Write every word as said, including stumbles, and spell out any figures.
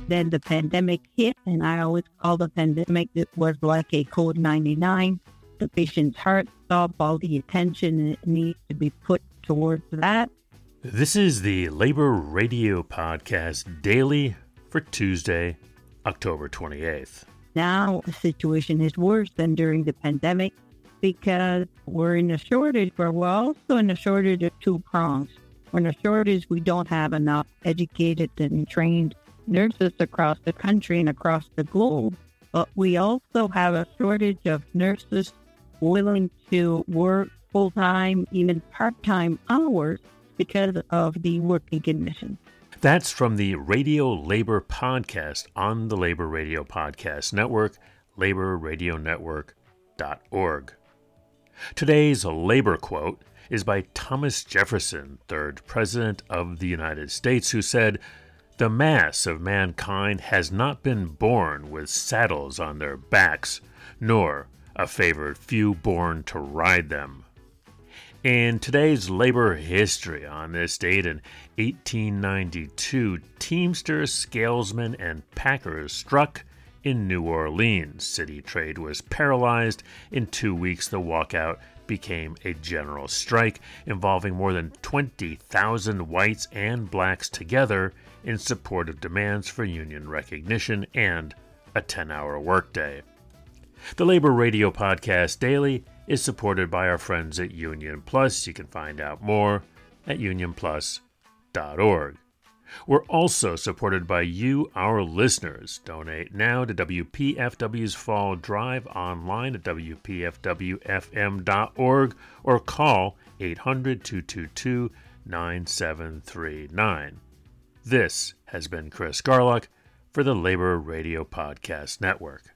Then the pandemic hit, and I always call the pandemic, it was like a code ninety-nine. The patient's heart stopped, all the attention needs to be put towards that. This is the Labor Radio Podcast Daily for Tuesday, October twenty-eighth. Now the situation is worse than during the pandemic because we're in a shortage, but we're also in a shortage of two prongs. We're in a shortage, we don't have enough educated and trained nurses across the country and across the globe, but we also have a shortage of nurses willing to work full-time, even part-time hours because of the working conditions. That's from the Radio Labor Podcast on the Labor Radio Podcast Network, labor radio network dot org. Today's labor quote is by Thomas Jefferson, third President of the United States, who said, "The mass of mankind has not been born with saddles on their backs, nor a favored few born to ride them." In today's labor history, on this date in eighteen ninety-two, Teamsters, Scalesmen, and Packers struck in New Orleans. City trade was paralyzed. In two weeks, the walkout became a general strike involving more than twenty thousand whites and blacks together in support of demands for union recognition and a ten-hour workday. The Labor Radio Podcast Daily is supported by our friends at Union Plus. You can find out more at union plus dot org. We're also supported by you, our listeners. Donate now to W P F W's Fall Drive online at w p f w f m dot org or call eight hundred, two two two, nine seven three nine. This has been Chris Garlock for the Labor Radio Podcast Network.